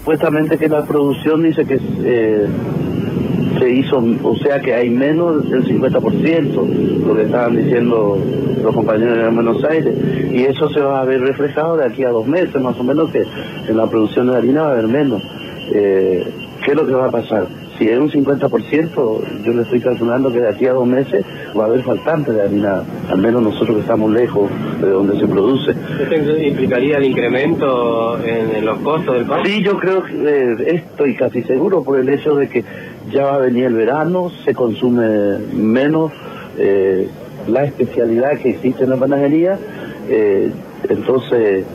supuestamente que la producción dice que se hizo, o sea que hay menos del 50%, lo que estaban diciendo los compañeros de Buenos Aires, y eso se va a ver reflejado de aquí a 2 meses, más o menos, que en la producción de harina va a haber menos. ¿Qué es lo que va a pasar? Si es un 50%, yo le estoy calculando que de aquí a 2 meses va a haber faltante de harina, al menos nosotros que estamos lejos de donde se produce. ¿Esto implicaría el incremento en los costos del pan? Sí, yo creo que estoy casi seguro por el hecho de que ya va a venir el verano, se consume menos la especialidad que existe en la panadería, entonces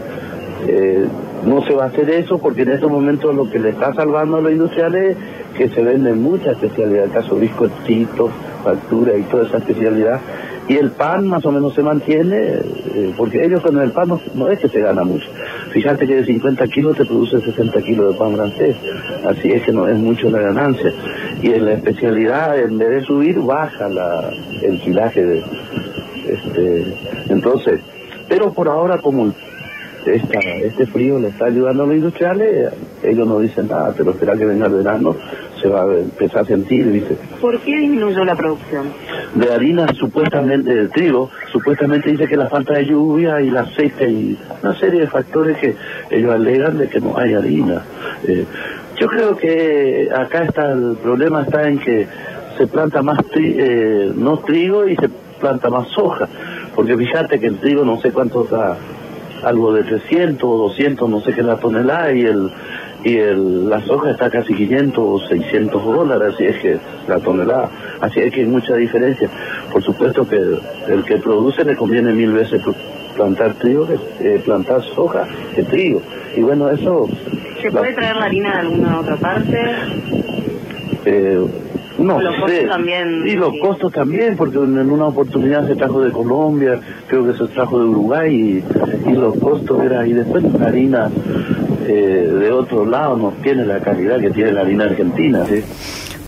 no se va a hacer eso, porque en estos momentos lo que le está salvando a los industriales es que se venden mucha especialidad, el caso bizcochitos, factura y toda esa especialidad, y el pan más o menos se mantiene, porque ellos con el pan no es que se gana mucho. Fíjate que de 50 kilos te produce 60 kilos de pan francés, así es que no es mucho la ganancia. Y en la especialidad, en vez de subir, baja el kilaje entonces, pero por ahora como este frío le está ayudando a los industriales, ellos no dicen nada, pero espera que venga el verano, se va a empezar a sentir, ¿viste? ¿Por qué disminuyó la producción? De harina, supuestamente, de trigo, supuestamente dice que la falta de lluvia y el aceite y una serie de factores que ellos alegan de que no hay harina. Yo creo que acá el problema está en que se planta más no trigo y se planta más soja, porque fíjate que el trigo no sé cuánto da, algo de 300 o 200, no sé qué es la tonelada, la soja está casi 500 o 600 dólares, así es que la tonelada, así es que hay mucha diferencia. Por supuesto que el que produce le conviene 1000 veces plantar trigo que plantar soja que trigo, y bueno, eso... ¿Se puede traer la harina de alguna otra parte? No los costos también, y los costos también, porque en una oportunidad se trajo de Colombia, creo que se trajo de Uruguay, y los costos y después la harina de otro lado no tiene la calidad que tiene la harina argentina, ¿sí?